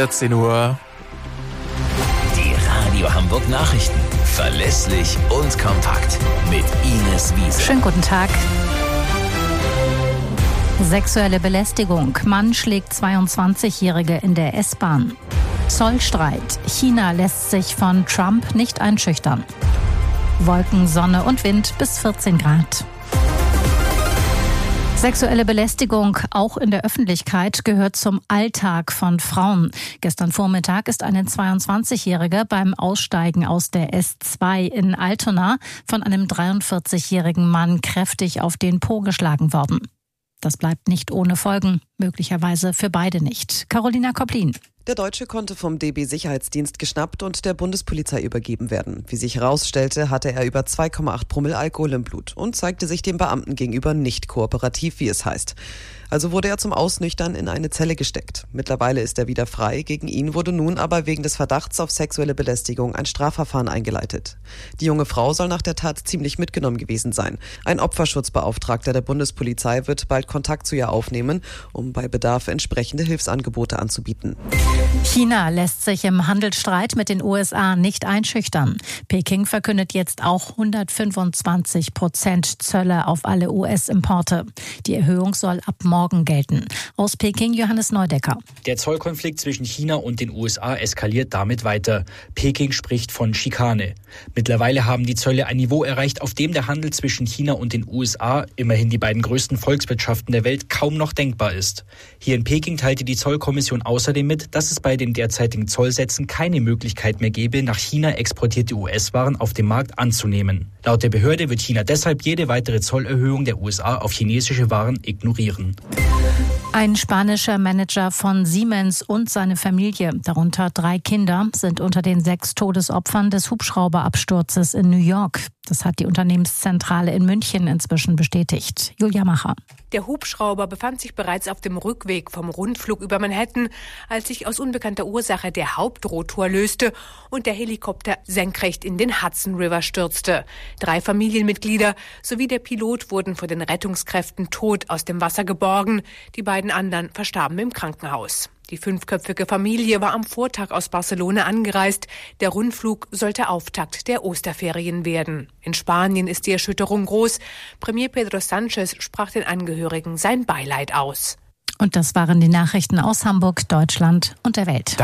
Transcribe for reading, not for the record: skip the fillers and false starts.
14 Uhr. Die Radio Hamburg Nachrichten. Verlässlich und kompakt. Mit Ines Wiese. Schönen guten Tag. Sexuelle Belästigung. Mann schlägt 22-Jährige in der S-Bahn. Zollstreit. China lässt sich von Trump nicht einschüchtern. Wolken, Sonne und Wind bis 14 Grad. Sexuelle Belästigung, auch in der Öffentlichkeit, gehört zum Alltag von Frauen. Gestern Vormittag ist eine 22-Jährige beim Aussteigen aus der S2 in Altona von einem 43-jährigen Mann kräftig auf den Po geschlagen worden. Das bleibt nicht ohne Folgen, möglicherweise für beide nicht. Carolina Koplin. Der Deutsche konnte vom DB-Sicherheitsdienst geschnappt und der Bundespolizei übergeben werden. Wie sich herausstellte, hatte er über 2,8 Promille Alkohol im Blut und zeigte sich dem Beamten gegenüber nicht kooperativ, wie es heißt. Also wurde er zum Ausnüchtern in eine Zelle gesteckt. Mittlerweile ist er wieder frei. Gegen ihn wurde nun aber wegen des Verdachts auf sexuelle Belästigung ein Strafverfahren eingeleitet. Die junge Frau soll nach der Tat ziemlich mitgenommen gewesen sein. Ein Opferschutzbeauftragter der Bundespolizei wird bald Kontakt zu ihr aufnehmen, um bei Bedarf entsprechende Hilfsangebote anzubieten. China lässt sich im Handelsstreit mit den USA nicht einschüchtern. Peking verkündet jetzt auch 125% Zölle auf alle US-Importe. Die Erhöhung soll ab morgen gelten. Aus Peking Johannes Neudecker. Der Zollkonflikt zwischen China und den USA eskaliert damit weiter. Peking spricht von Schikane. Mittlerweile haben die Zölle ein Niveau erreicht, auf dem der Handel zwischen China und den USA, immerhin die beiden größten Volkswirtschaften der Welt, kaum noch denkbar ist. Hier in Peking teilte die Zollkommission außerdem mit, dass es bei den derzeitigen Zollsätzen keine Möglichkeit mehr gäbe, nach China exportierte US-Waren auf dem Markt anzunehmen. Laut der Behörde wird China deshalb jede weitere Zollerhöhung der USA auf chinesische Waren ignorieren. Ein spanischer Manager von Siemens und seine Familie, darunter 3 Kinder, sind unter den 6 Todesopfern des Hubschrauberabsturzes in New York. Das hat die Unternehmenszentrale in München inzwischen bestätigt. Julia Macher. Der Hubschrauber befand sich bereits auf dem Rückweg vom Rundflug über Manhattan, als sich aus unbekannter Ursache der Hauptrotor löste und der Helikopter senkrecht in den Hudson River stürzte. 3 Familienmitglieder sowie der Pilot wurden von den Rettungskräften tot aus dem Wasser geborgen. Die beiden anderen verstarben im Krankenhaus. Die 5-köpfige Familie war am Vortag aus Barcelona angereist. Der Rundflug sollte Auftakt der Osterferien werden. In Spanien ist die Erschütterung groß. Premier Pedro Sánchez sprach den Angehörigen sein Beileid aus. Und das waren die Nachrichten aus Hamburg, Deutschland und der Welt.